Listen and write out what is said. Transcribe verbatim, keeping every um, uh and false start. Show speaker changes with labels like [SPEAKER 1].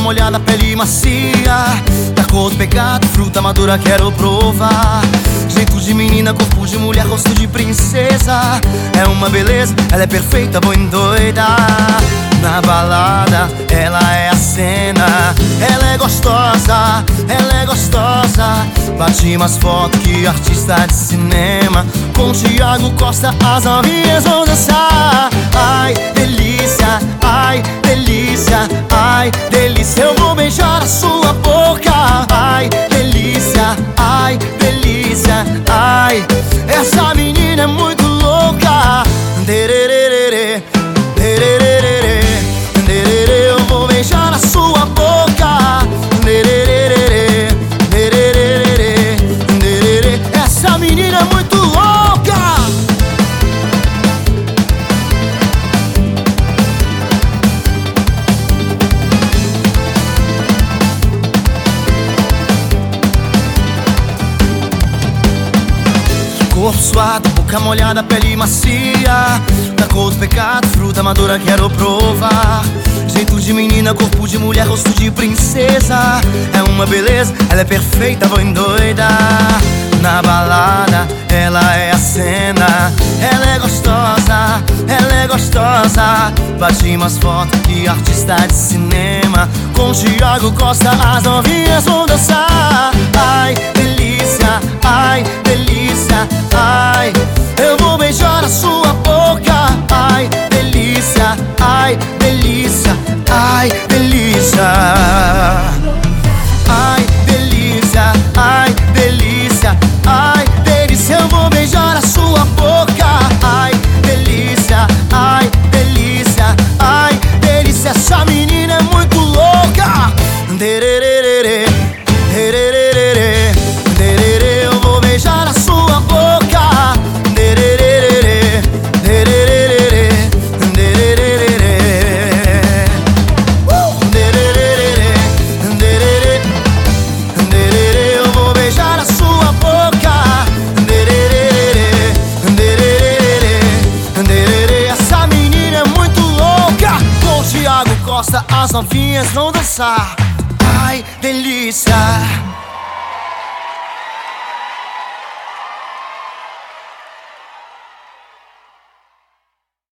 [SPEAKER 1] molhada, pele macia, da cor do pecado, fruta madura, quero provar. Jeito de menina, corpo de mulher, rosto de princesa. É uma beleza, ela é perfeita, boa e doida. Na balada, ela é a cena. Ela é gostosa, ela é gostosa. Bate mais foto que artista de cinema. Com Thiago Costa, as novinhas vão dançar. Ai, delícia, ai, delícia, ai, delícia. Eu vou beijar a sua boca. Ai, delícia, ai, delícia, ai. Essa menina é muito louca. Dererê, dererê, dererê. Eu vou beijar a sua boca. Dererê, dererê, dererê. Essa menina é muito louca. Corpo suado, boca molhada, pele macia, da cor do pecado, fruta madura, quero provar. Jeito de menina, corpo de mulher, rosto de princesa. É uma beleza, ela é perfeita, boa e doida. Na balada, ela é a cena. Ela é gostosa, ela é gostosa. Bate mais foto que artista de cinema. Com Thiago Costa, as novinhas vão dançar. Ai, delícia, ai, delícia, ai. Eu vou beijar a sua boca. Ai, delícia, ai, delícia, ai, delícia. Ai, delícia, ai, delícia, ai, delícia. Eu vou beijar a sua boca. Ai, delícia, ai, delícia, ai, delícia. Essa menina é muito louca. Dererê, dererê, dererê. Eu vou beijar a sua boca. Dererê, dererê, dererê. Uh! Dererê, dererê, dererê. Eu vou beijar a sua boca. Dererê, dererê, dererê. Essa menina é muito louca. Com Thiago Costa, as novinhas vão dançar. Ai, delícia.